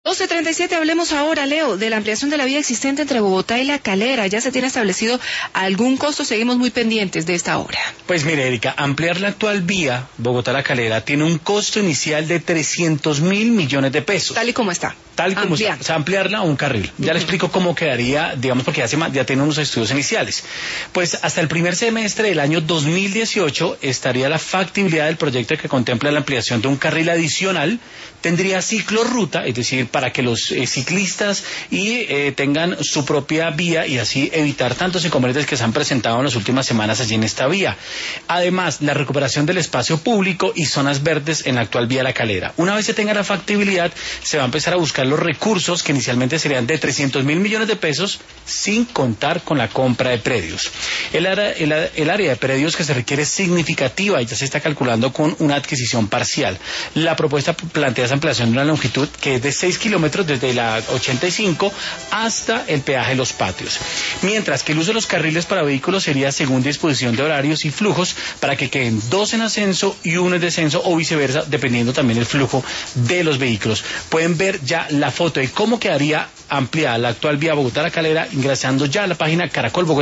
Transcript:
12:37, hablemos ahora, Leo, de la ampliación de la vía existente entre Bogotá y La Calera. ¿Ya se tiene establecido algún costo? Seguimos muy pendientes de esta obra. Pues mire, Erika, ampliar la actual vía Bogotá-La Calera tiene un costo inicial de 300.000 millones de pesos. Tal y como está. Tal y como está. O sea, ampliarla a un carril. Ya le explico cómo quedaría, digamos, porque ya tiene unos estudios iniciales. Pues hasta el primer semestre del año 2018 estaría la factibilidad del proyecto que contempla la ampliación de un carril adicional. Tendría ciclorruta, es decir, para que los ciclistas tengan su propia vía y así evitar tantos inconvenientes que se han presentado en las últimas semanas allí en esta vía. Además, la recuperación del espacio público y zonas verdes en la actual vía La Calera. Una vez se tenga la factibilidad, se va a empezar a buscar los recursos que inicialmente serían de 300.000 millones de pesos sin contar con la compra de predios. El área de predios que se requiere es significativa y ya se está calculando con una adquisición parcial. La propuesta plantea esa ampliación de una longitud que es de 6 kilómetros desde la 85 hasta el peaje de Los Patios. Mientras que el uso de los carriles para vehículos sería según disposición de horarios y flujos para que queden 2 en ascenso y 1 en descenso o viceversa, dependiendo también del flujo de los vehículos. Pueden ver ya la foto de cómo quedaría ampliada la actual vía Bogotá-La Calera ingresando ya a la página Caracol Bogotá.